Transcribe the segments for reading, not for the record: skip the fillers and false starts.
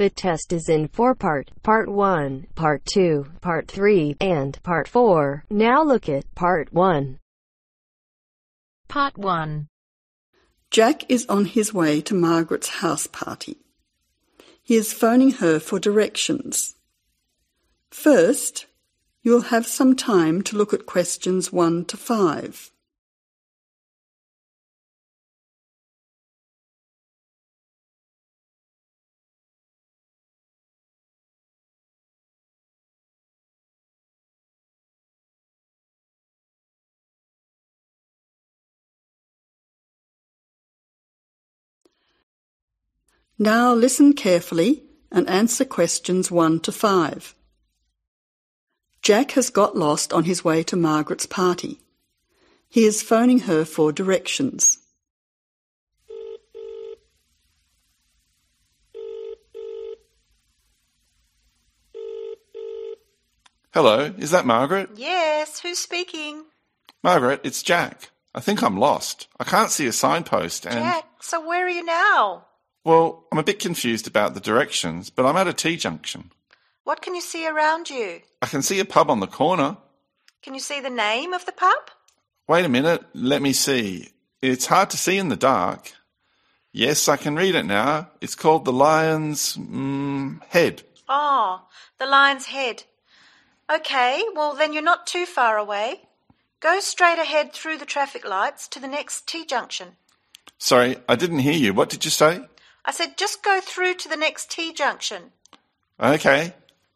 The test is in 4 parts. Part 1, Part 2, Part 3, and Part 4. Now look at Part 1. Part 1. Jack is on his way to Margaret's house party. He is phoning her for directions. First, you'll have some time to look at questions 1 to 5. Now listen carefully and answer questions 1 to 5. Jack has got lost on his way to Margaret's party. He is phoning her for directions. Hello, is that Margaret? Yes, who's speaking? Margaret, it's Jack. I think I'm lost. I can't see a signpost and... Jack, so where are you now? Well, I'm a bit confused about the directions, but I'm at a T-junction. What can you see around you? I can see a pub on the corner. Can you see the name of the pub? Wait a minute, let me see. It's hard to see in the dark. Yes, I can read it now. It's called the Lion's Head. Oh, the Lion's Head. Okay, well then you're not too far away. Go straight ahead through the traffic lights to the next T-junction. Sorry, I didn't hear you. What did you say? I said just go through to the next T-junction. Okay.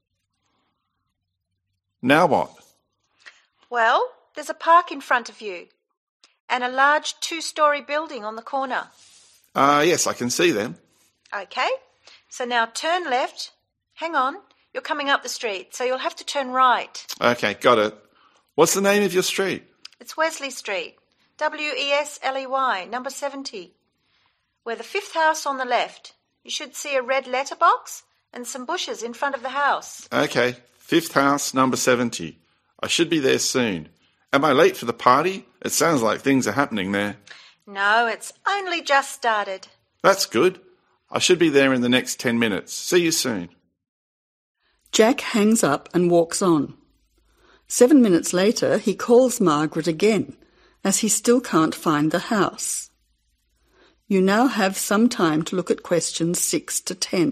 Now what? Well, there's a park in front of you and a large 2-storey building on the corner. Yes, I can see them. Okay, so now turn left. Hang on, you're coming up the street, so you'll have to turn right. Okay, got it. What's the name of your street? It's Wesley Street, Wesley, number 70. We're the 5th house on the left. You should see a red letterbox and some bushes in front of the house. Okay, 5th house, number 70. I should be there soon. Am I late for the party? It sounds like things are happening there. No, it's only just started. That's good. I should be there in the next 10 minutes. See you soon. Jack hangs up and walks on. 7 minutes later, he calls Margaret again, as he still can't find the house. You now have some time to look at questions 6 to 10.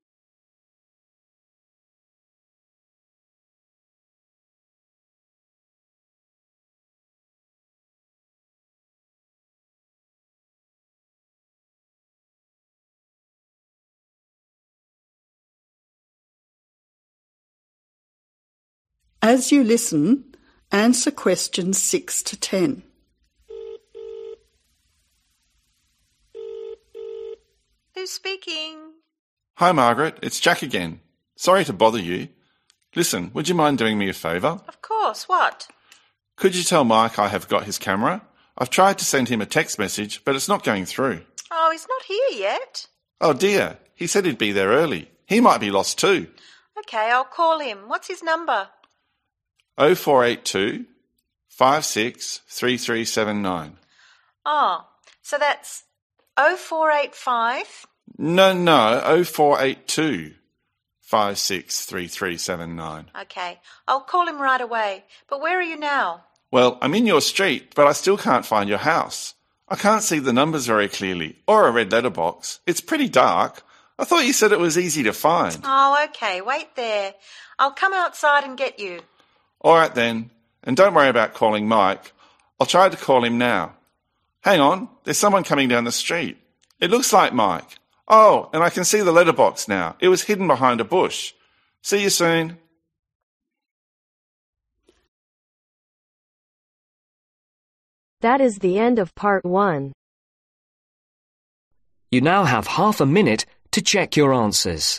As you listen, answer questions 6 to 10. Who's speaking? Hi, Margaret. It's Jack again. Sorry to bother you. Listen, would you mind doing me a favour? Of course, what? Could you tell Mike I have got his camera? I've tried to send him a text message, but it's not going through. Oh, he's not here yet. Oh dear, he said he'd be there early. He might be lost too. Okay, I'll call him. What's his number? 0482 563379. Oh, so that's 0485. No, 0482 563379. Okay, I'll call him right away. But where are you now? Well, I'm in your street, but I still can't find your house. I can't see the numbers very clearly, or a red letterbox. It's pretty dark. I thought you said it was easy to find. Oh, okay, wait there. I'll come outside and get you. All right then, and don't worry about calling Mike. I'll try to call him now. Hang on, there's someone coming down the street. It looks like Mike. Oh, and I can see the letterbox now. It was hidden behind a bush. See you soon. That is the end of Part 1. You now have half a minute to check your answers.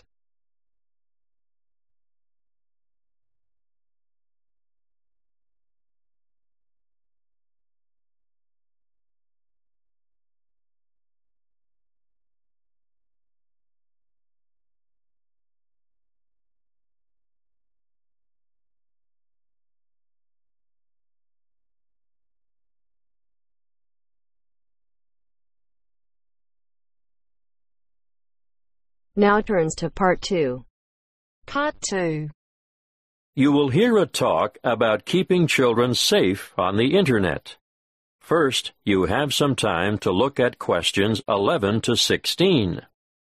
Now turns to Part 2. Part 2. You will hear a talk about keeping children safe on the Internet. First, you have some time to look at questions 11 to 16.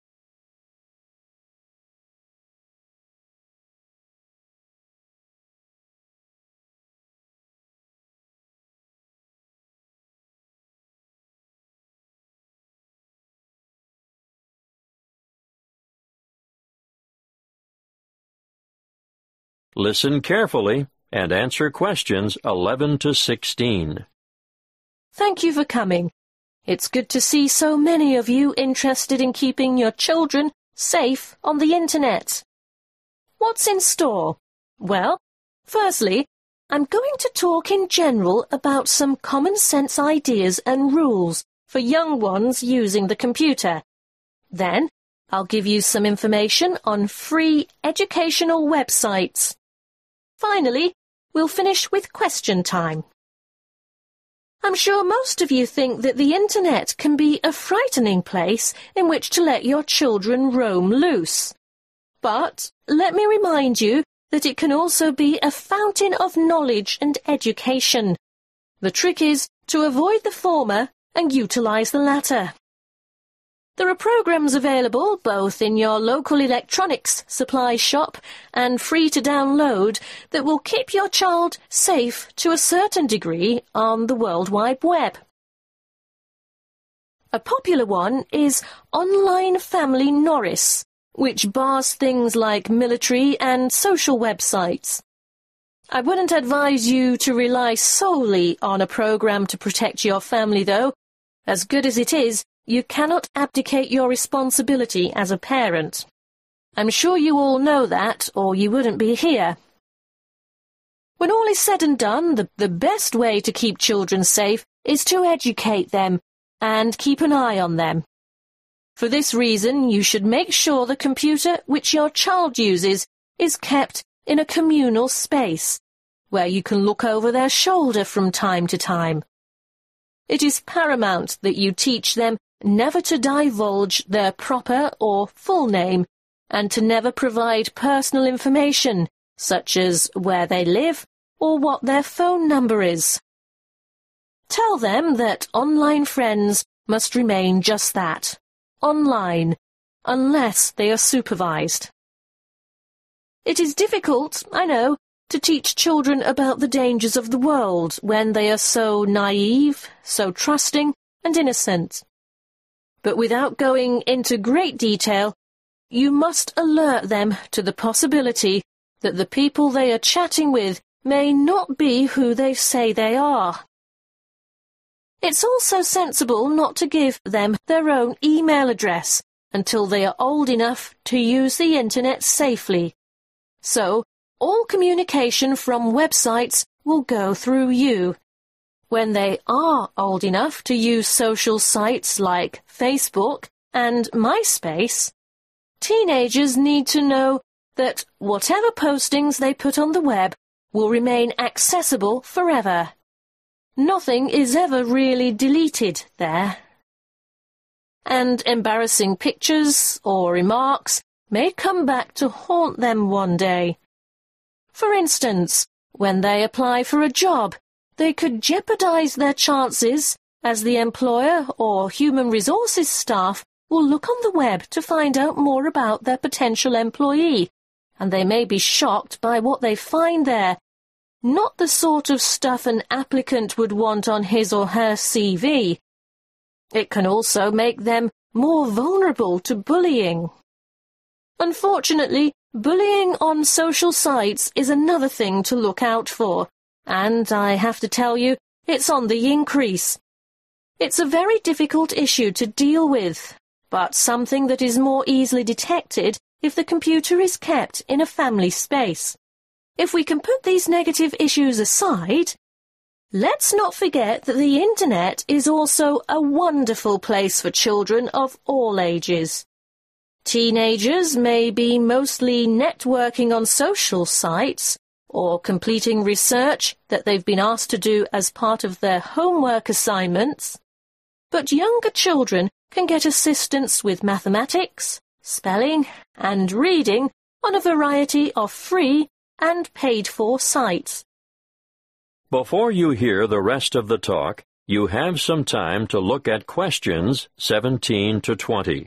Listen carefully and answer questions 11 to 16. Thank you for coming. It's good to see so many of you interested in keeping your children safe on the Internet. What's in store? Well, firstly, I'm going to talk in general about some common sense ideas and rules for young ones using the computer. Then, I'll give you some information on free educational websites. Finally, we'll finish with question time. I'm sure most of you think that the Internet can be a frightening place in which to let your children roam loose. But let me remind you that it can also be a fountain of knowledge and education. The trick is to avoid the former and utilize the latter. There are programs available both in your local electronics supply shop and free to download that will keep your child safe to a certain degree on the World Wide Web. A popular one is Online Family Norris, which bars things like military and social websites. I wouldn't advise you to rely solely on a program to protect your family, though. As good as it is, you cannot abdicate your responsibility as a parent. I'm sure you all know that, or you wouldn't be here. When all is said and done, the best way to keep children safe is to educate them and keep an eye on them. For this reason, you should make sure the computer which your child uses is kept in a communal space, where you can look over their shoulder from time to time. It is paramount that you teach them never to divulge their proper or full name, and to never provide personal information, such as where they live or what their phone number is. Tell them that online friends must remain just that, online, unless they are supervised. It is difficult, I know, to teach children about the dangers of the world when they are so naive, so trusting and innocent. But without going into great detail, you must alert them to the possibility that the people they are chatting with may not be who they say they are. It's also sensible not to give them their own email address until they are old enough to use the Internet safely. So, all communication from websites will go through you. When they are old enough to use social sites like Facebook and MySpace, teenagers need to know that whatever postings they put on the web will remain accessible forever. Nothing is ever really deleted there. And embarrassing pictures or remarks may come back to haunt them one day. For instance, when they apply for a job, they could jeopardize their chances, as the employer or human resources staff will look on the web to find out more about their potential employee, and they may be shocked by what they find there. Not the sort of stuff an applicant would want on his or her CV. It can also make them more vulnerable to bullying. Unfortunately, bullying on social sites is another thing to look out for, and I have to tell you, it's on the increase. It's a very difficult issue to deal with, but something that is more easily detected if the computer is kept in a family space. If we can put these negative issues aside, let's not forget that the Internet is also a wonderful place for children of all ages. Teenagers may be mostly networking on social sites or completing research that they've been asked to do as part of their homework assignments, but younger children can get assistance with mathematics, spelling, and reading on a variety of free and paid-for sites. Before you hear the rest of the talk, you have some time to look at questions 17 to 20.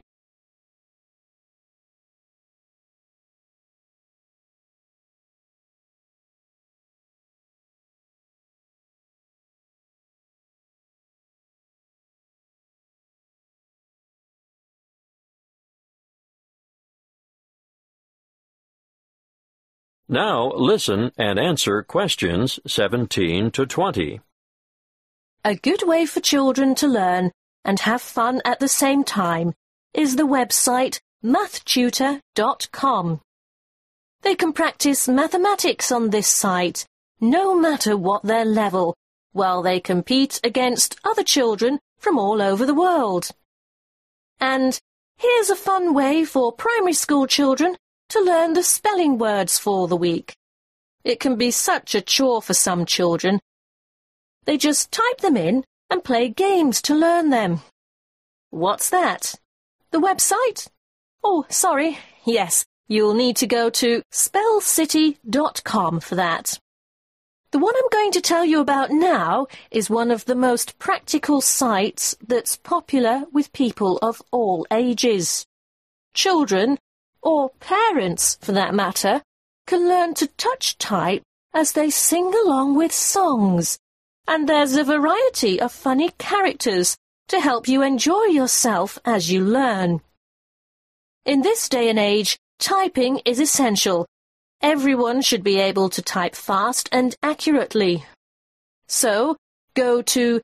Now listen and answer questions 17 to 20. A good way for children to learn and have fun at the same time is the website mathtutor.com. They can practice mathematics on this site, no matter what their level, while they compete against other children from all over the world. And here's a fun way for primary school children to learn the spelling words for the week. It can be such a chore for some children. They just type them in and play games to learn them. What's that? The website? Oh, sorry. Yes, you'll need to go to spellcity.com for that. The one I'm going to tell you about now is one of the most practical sites that's popular with people of all ages. Children, or parents for that matter, can learn to touch type as they sing along with songs. And there's a variety of funny characters to help you enjoy yourself as you learn. In this day and age, typing is essential. Everyone should be able to type fast and accurately. So, go to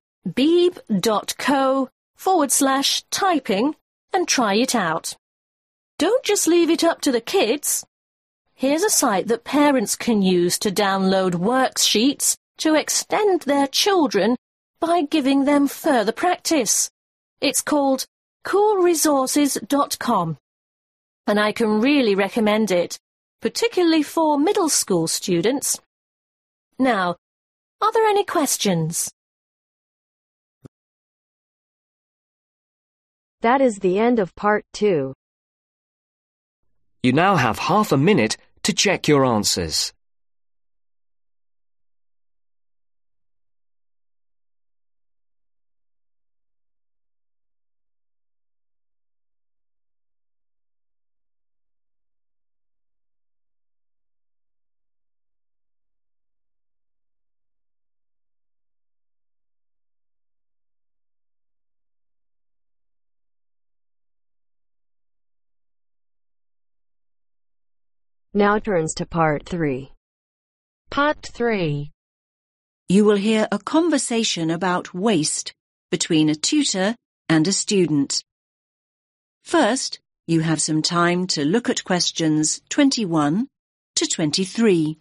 beeb.co/typing and try it out. Don't just leave it up to the kids. Here's a site that parents can use to download worksheets to extend their children by giving them further practice. It's called coolresources.com, and I can really recommend it, particularly for middle school students. Now, are there any questions? That is the end of part 2. You now have half a minute to check your answers. Now turns to part 3. Part 3. You will hear a conversation about waste between a tutor and a student. First, you have some time to look at questions 21 to 23.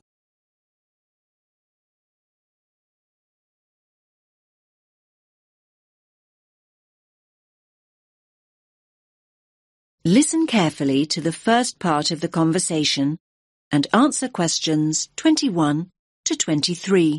Listen carefully to the first part of the conversation and answer questions 21 to 23.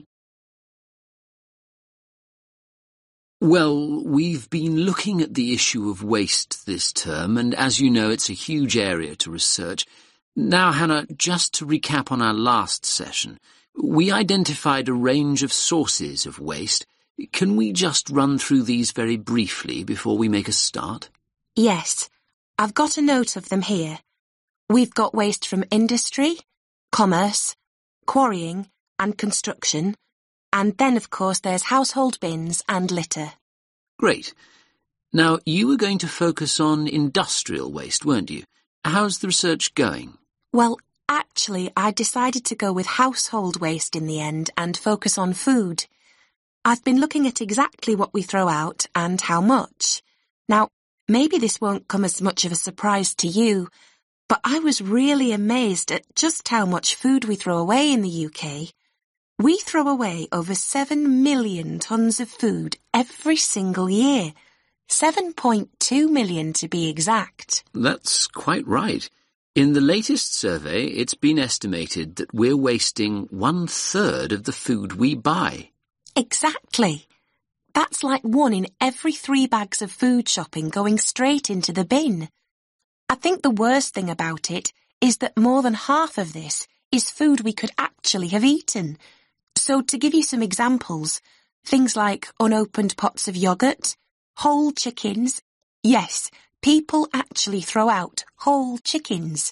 Well, we've been looking at the issue of waste this term, and as you know, it's a huge area to research. Now, Hannah, just to recap on our last session, we identified a range of sources of waste. Can we just run through these very briefly before we make a start? Yes, I've got a note of them here. We've got waste from industry, commerce, quarrying and construction, and then of course there's household bins and litter. Great. Now, you were going to focus on industrial waste, weren't you? How's the research going? Well, actually, I decided to go with household waste in the end and focus on food. I've been looking at exactly what we throw out and how much. Now, maybe this won't come as much of a surprise to you, but I was really amazed at just how much food we throw away in the UK. We throw away over 7 million tonnes of food every single year. 7.2 million to be exact. That's quite right. In the latest survey, it's been estimated that we're wasting 1/3 of the food we buy. Exactly. That's like 1 in every 3 bags of food shopping going straight into the bin. I think the worst thing about it is that more than half of this is food we could actually have eaten. So to give you some examples, things like unopened pots of yoghurt, whole chickens. Yes, people actually throw out whole chickens.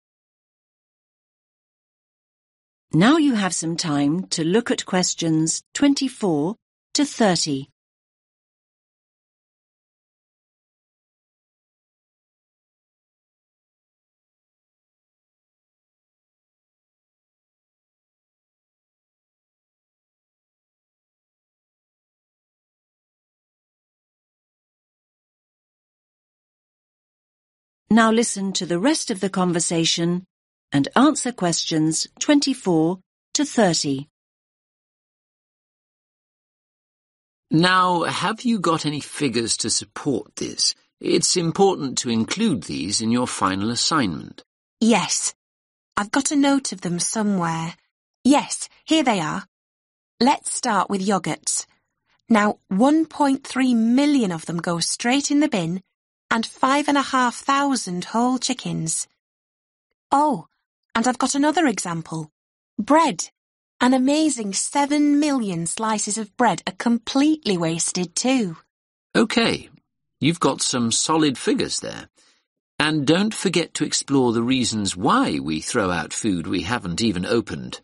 Now you have some time to look at questions 24 to 30. Now listen to the rest of the conversation and answer questions 24 to 30. Now, have you got any figures to support this? It's important to include these in your final assignment. Yes, I've got a note of them somewhere. Yes, here they are. Let's start with yoghurts. Now, 1.3 million of them go straight in the bin, and 5,500 whole chickens. Oh, and I've got another example. Bread. An amazing 7 million slices of bread are completely wasted too. OK, you've got some solid figures there. And don't forget to explore the reasons why we throw out food we haven't even opened.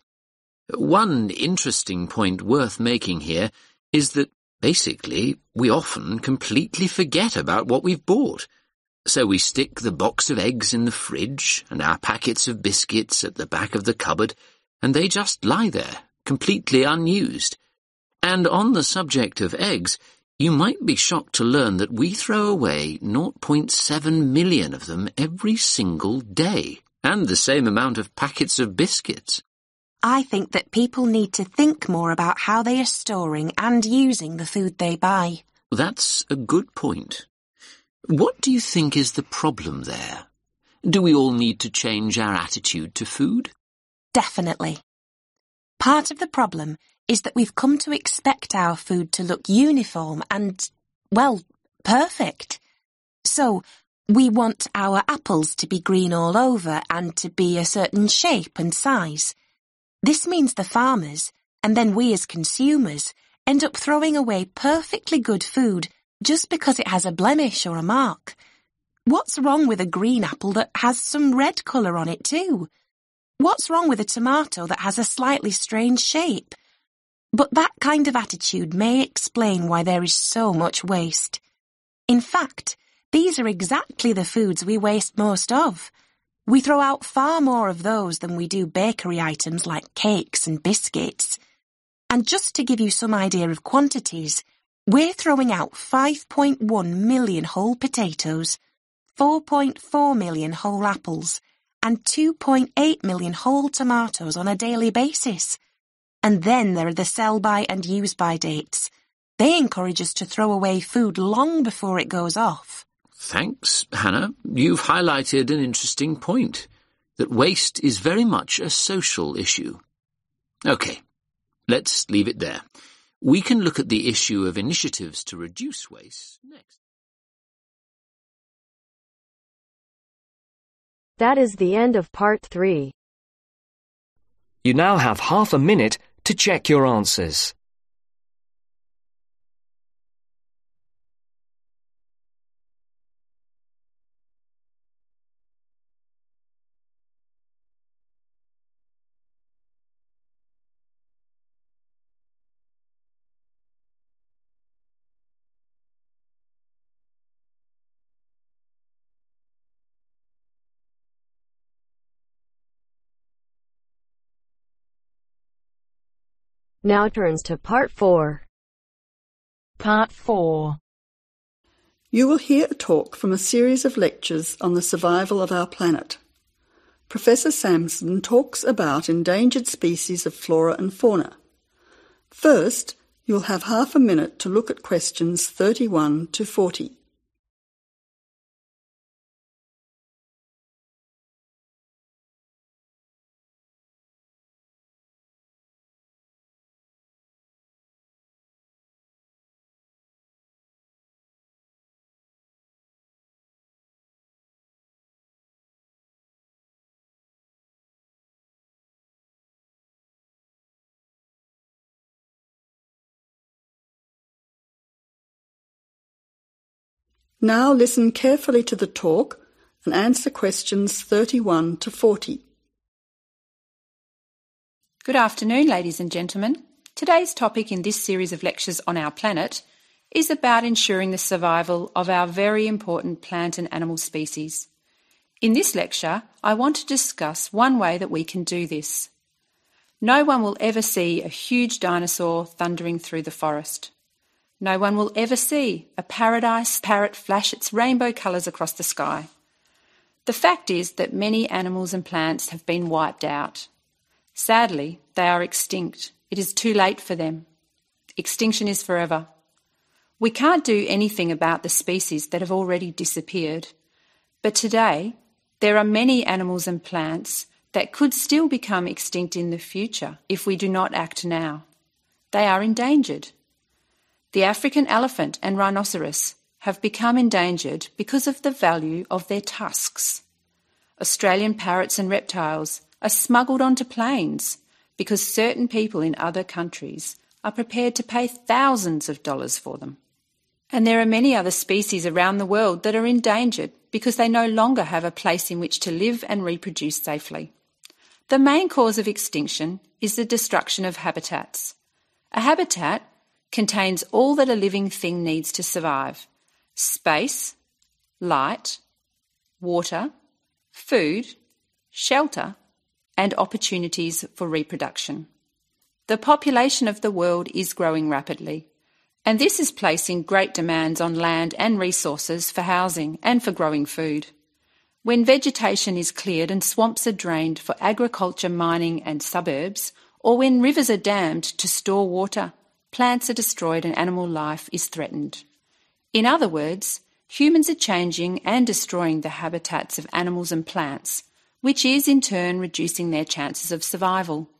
One interesting point worth making here is that basically, we often completely forget about what we've bought. So we stick the box of eggs in the fridge and our packets of biscuits at the back of the cupboard, and they just lie there, completely unused. And on the subject of eggs, you might be shocked to learn that we throw away 0.7 million of them every single day, and the same amount of packets of biscuits. I think that people need to think more about how they are storing and using the food they buy. That's a good point. What do you think is the problem there? Do we all need to change our attitude to food? Definitely. Part of the problem is that we've come to expect our food to look uniform and, well, perfect. So, we want our apples to be green all over and to be a certain shape and size. This means the farmers, and then we as consumers, end up throwing away perfectly good food just because it has a blemish or a mark. What's wrong with a green apple that has some red colour on it too? What's wrong with a tomato that has a slightly strange shape? But that kind of attitude may explain why there is so much waste. In fact, these are exactly the foods we waste most of. We throw out far more of those than we do bakery items like cakes and biscuits. And just to give you some idea of quantities, we're throwing out 5.1 million whole potatoes, 4.4 million whole apples, and 2.8 million whole tomatoes on a daily basis. And then there are the sell-by and use-by dates. They encourage us to throw away food long before it goes off. Thanks, Hannah. You've highlighted an interesting point, that waste is very much a social issue. OK, let's leave it there. We can look at the issue of initiatives to reduce waste next. That is the end of part 3. You now have half a minute to check your answers. Now turns to part 4. Part 4. You will hear a talk from a series of lectures on the survival of our planet. Professor Samson talks about endangered species of flora and fauna. First, you'll have half a minute to look at questions 31 to 40. Now listen carefully to the talk and answer questions 31 to 40. Good afternoon, ladies and gentlemen. Today's topic in this series of lectures on our planet is about ensuring the survival of our very important plant and animal species. In this lecture, I want to discuss one way that we can do this. No one will ever see a huge dinosaur thundering through the forest. No one will ever see a paradise parrot flash its rainbow colours across the sky. The fact is that many animals and plants have been wiped out. Sadly, they are extinct. It is too late for them. Extinction is forever. We can't do anything about the species that have already disappeared. But today, there are many animals and plants that could still become extinct in the future if we do not act now. They are endangered. The African elephant and rhinoceros have become endangered because of the value of their tusks. Australian parrots and reptiles are smuggled onto planes because certain people in other countries are prepared to pay thousands of dollars for them. And there are many other species around the world that are endangered because they no longer have a place in which to live and reproduce safely. The main cause of extinction is the destruction of habitats. A habitat contains all that a living thing needs to survive: space, light, water, food, shelter, and opportunities for reproduction. The population of the world is growing rapidly, and this is placing great demands on land and resources for housing and for growing food. When vegetation is cleared and swamps are drained for agriculture, mining and suburbs, or when rivers are dammed to store water, plants are destroyed and animal life is threatened. In other words, humans are changing and destroying the habitats of animals and plants, which is in turn reducing their chances of survival.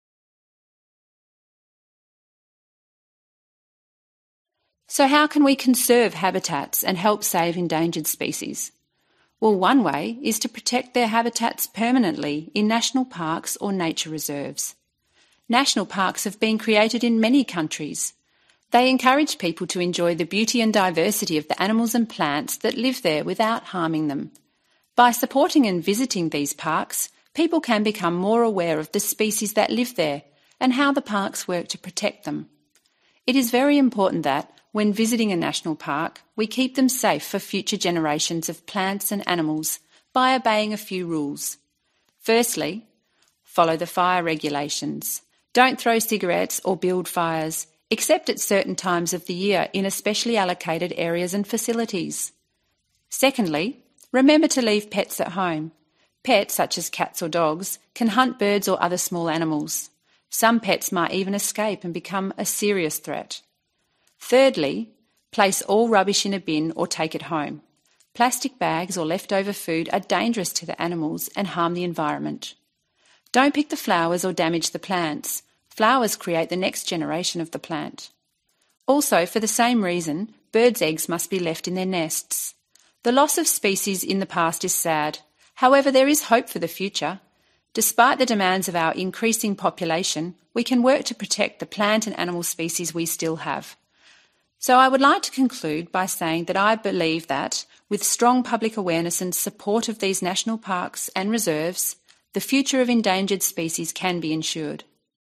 So how can we conserve habitats and help save endangered species? Well, one way is to protect their habitats permanently in national parks or nature reserves. National parks have been created in many countries. They encourage people to enjoy the beauty and diversity of the animals and plants that live there without harming them. By supporting and visiting these parks, people can become more aware of the species that live there and how the parks work to protect them. It is very important that, when visiting a national park, we keep them safe for future generations of plants and animals by obeying a few rules. Firstly, follow the fire regulations. Don't throw cigarettes or build fires, except at certain times of the year in especially allocated areas and facilities. Secondly, remember to leave pets at home. Pets, such as cats or dogs, can hunt birds or other small animals. Some pets might even escape and become a serious threat. Thirdly, place all rubbish in a bin or take it home. Plastic bags or leftover food are dangerous to the animals and harm the environment. Don't pick the flowers or damage the plants. Flowers create the next generation of the plant. Also, for the same reason, birds' eggs must be left in their nests. The loss of species in the past is sad. However, there is hope for the future. Despite the demands of our increasing population, we can work to protect the plant and animal species we still have. So I would like to conclude by saying that I believe that, with strong public awareness and support of these national parks and reserves, the future of endangered species can be ensured.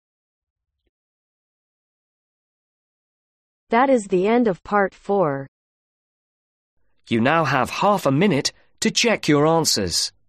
That is the end of part 4. You now have half a minute to check your answers.